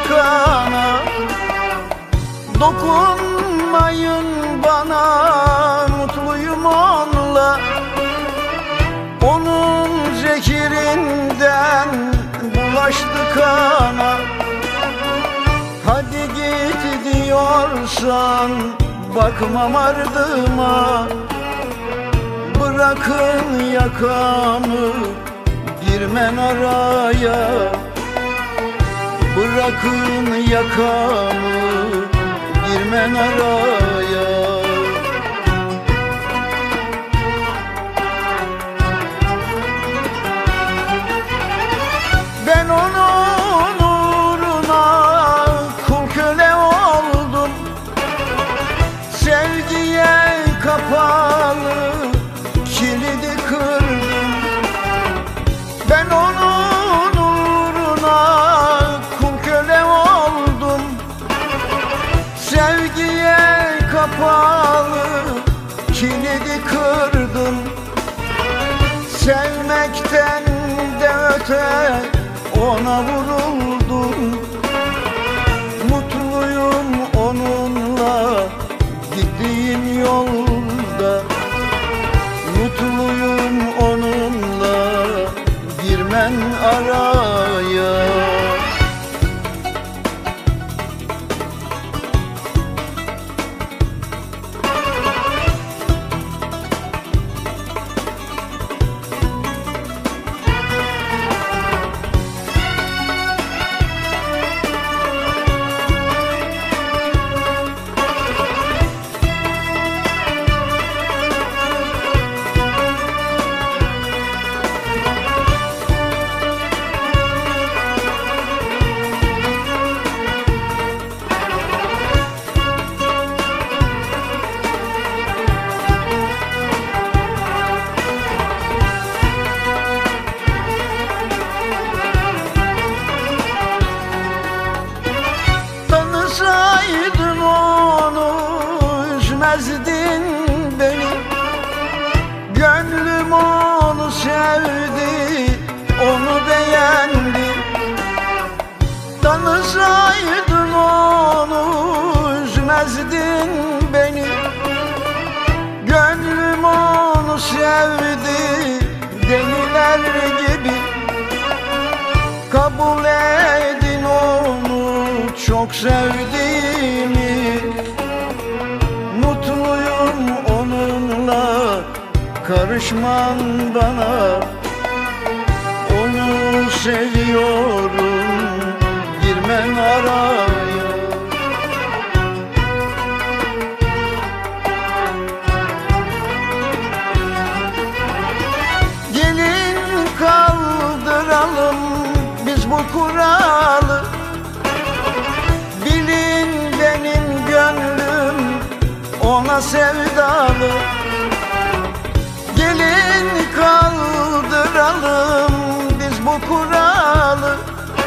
kana. Dokunmayın bana, mutluyum onunla. Onun zehirinden bulaştı kana. Hadi git diyorsan bakmam ardıma. Bırakın yakamı, girmen araya. Bırakın yakamı, girmen araya. Ben onun uğruna kul köle oldum. Sevgiye kapalı kilidi kırdım. Ben onun uğruna kul köle oldum. Sevgiye kapalı kilidi kırdım. Sevmekten de öte ona vuruldum. Mutluyum onunla gittiğim yolda. Mutluyum onunla, girmen araya. Tanısaydın onu, üzmezdin beni. Gönlüm onu sevdi, onu beğendi. Tanısaydın onu, üzmezdin beni. Gönlüm onu sevdi, deliler gibi. Kabul edin onu, çok sevdiğimi. Mutluyum onunla, karışman bana. Onu seviyorum, girmen araya. Gelin kaldıralım biz bu kuralı. Bilin benim gönlüm ona sevdalı. Gelin kaldıralım biz bu kuralı.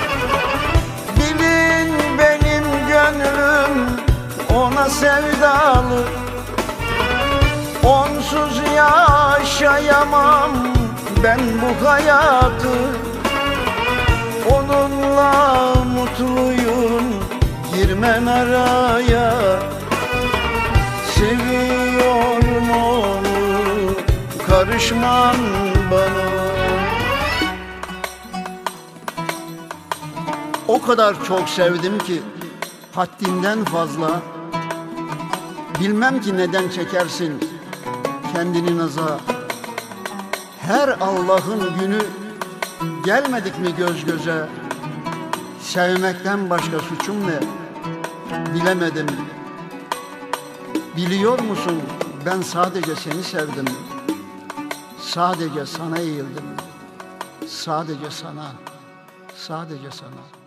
Bilin benim gönlüm ona sevdalı. Onsuz yaşayamam ben bu hayatı. Onunla mutluyum, girmen araya. Seviyorum onu, karışman bana. O kadar çok sevdim ki haddinden fazla. Bilmem ki neden çekersin kendini naza. Her Allah'ın günü gelmedik mi göz göze? Sevmekten başka suçum ne? Bilemedim. Biliyor musun ben sadece seni sevdim. Sadece sana eğildim. Sadece sana. Sadece sana.